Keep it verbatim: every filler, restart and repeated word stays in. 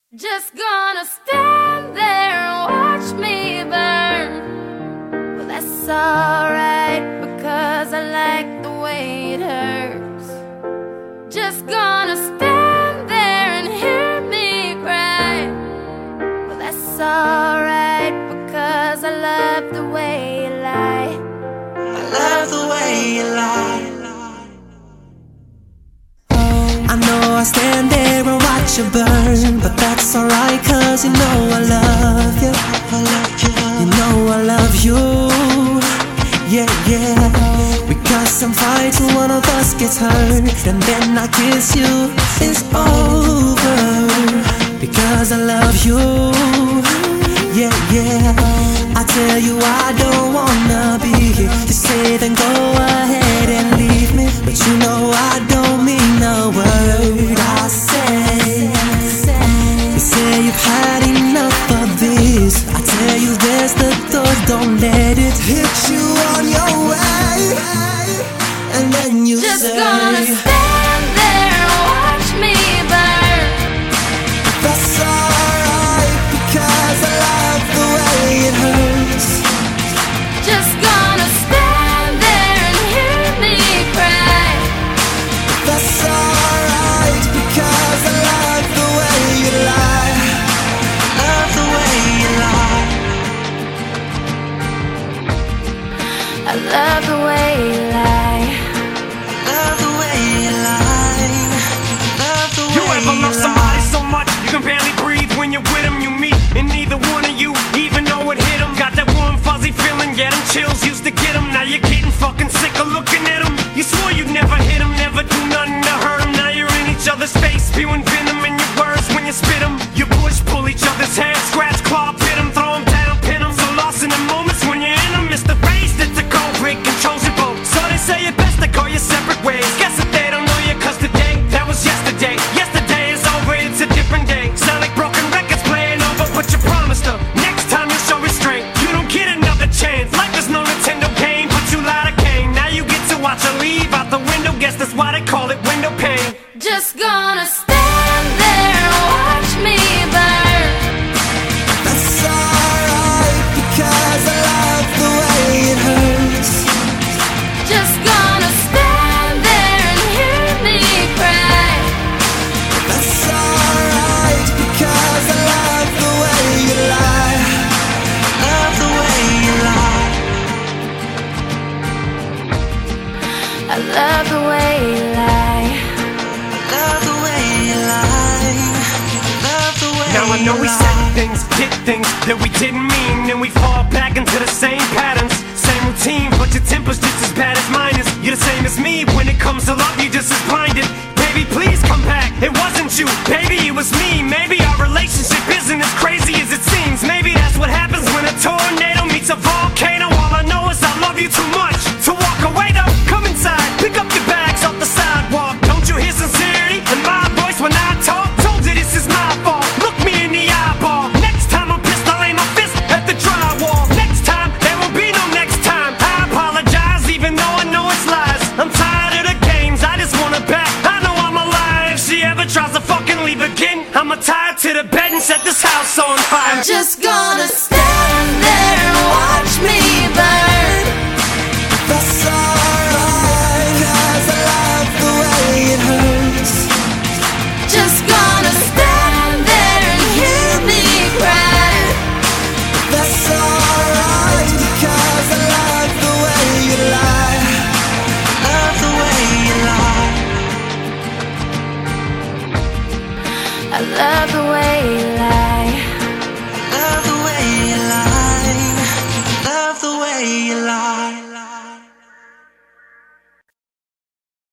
Just gonna stand there and watch me burn. Well, that's alright, because I like the way it hurts. Just gonna stand there and hear me cry. Well, that's alright, because I love the way you lie. I love the way you lie. I know I stand there and watch you burn, but that's alright, cause you know I love you. I love you. You know I love you. Yeah, yeah. Because some fights when one of us gets hurt, and then I kiss you, it's over. Because I love you. Yeah, yeah. I tell you I don't wanna be here. You say then go ahead and leave me, but you know I don't mean a word I say. You say you've had enough of this. I tell you there's the door, don't let it hit you on your way. And then you Just say, gonna stand there and watch me burn. that's alright, because I love the way it hurts. Just gonna stand there and hear me cry. That's alright, because I love the way you lie. Love the way you lie. I love the way you lie. Love the way you lie. Love the way You ever you love lie. somebody so much you can barely breathe when you're with them? You meet and neither one of you even know it hit them. Got that warm fuzzy feeling, get them chills, used to get them. Now you're getting fucking sick of looking at them. You swore you'd never hit them, never do nothing to hurt them. Now you're in each other's face, spewing venom in your words when you spit them. You push, pull each other's hair, scratch, claw, pit them, throw them down, pin them. So lost in the moments when you're in them, it's the race that's a cold break, controls your boat. So they say it best to go your separate ways. Guess that they don't know you, cause today, that was yesterday. Yesterday is over, it's a different day. Sound like broken records playing over, but you promised her next time you'll show restraint. You don't get another chance. Life is no Nintendo game, but you lied again. Now you get to watch her leave out the window. Guess that's why they call it window pane. Just gonna stand there and watch me burn. That's alright, because I love the way it hurts. Just gonna stand there and hear me cry. That's alright, because I love the way you lie. Love the way you lie. I love the way you lie. Love the way you lie. Love the way Now I know you we lie. said things, did things that we didn't mean, and we fall back into the same patterns, same routine. But your temper's just as bad as mine is. You're the same as me when it comes to love. You're just as blinded. Baby, please come back. It wasn't you, baby, it was me. Maybe our relationship isn't as crazy as it seems. Maybe that's what happens when a tornado meets a volcano. All I know is I love you too much to walk away though. Come inside, pick up your bags off the sidewalk. Don't you hear sincerity in my voice when I talk? Told you this is my fault. Look me in the eyeball. Next time I'm pissed, I'll aim my fist at the drywall. Next time, there won't be no next time. I apologize, even though I know it's lies. I'm tired of the games, I just wanna bet. I know I'm alive. If she ever tries to fucking leave again, I'ma tie her to the bed and set this house on fire. Just gonna stand there and watch me burn. That's alright, cause I love the way it hurts. Just gonna stand there and hear me cry. That's alright, because I love the way you lie. Love the way you lie. I love the way you